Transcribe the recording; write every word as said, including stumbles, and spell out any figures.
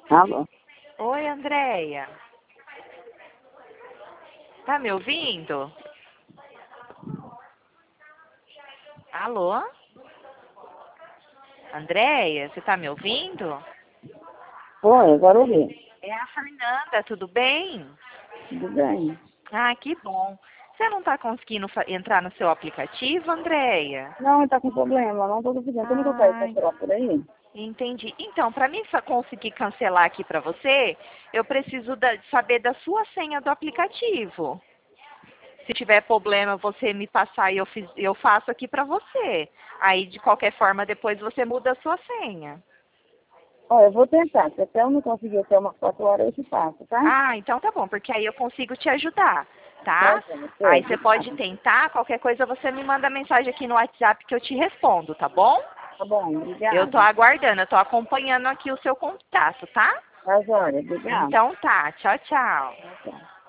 Alô? Oi, Andréia. Tá me ouvindo? Alô? Andréia, você tá me ouvindo? Oi, agora eu vi. É a Fernanda, tudo bem? Tudo bem? Ah, que bom. Você não tá conseguindo fa- entrar no seu aplicativo, Andréia? Não, ele tá com problema, não tô conseguindo. Como que eu quero Ai, cancelar por aí? entendi. Então, para mim fa- conseguir cancelar aqui para você, eu preciso da- saber da sua senha do aplicativo. Se tiver problema, você me passar e eu, fiz- eu faço aqui para você. Aí, de qualquer forma, depois você muda a sua senha. Ó, eu vou tentar. Se até eu não conseguir até umas quatro horas, eu te passo, tá? Ah, então tá bom, porque aí eu consigo te ajudar, Tá, tá? gente. Aí você pode Obrigada. tentar, qualquer coisa você me manda mensagem aqui no WhatsApp que eu te respondo, tá bom? Tá bom, Eu tô obrigada. aguardando, eu tô acompanhando aqui o seu contato, tá? Tá, Jória, obrigada. Então tá, tchau, tchau. Tchau, tchau.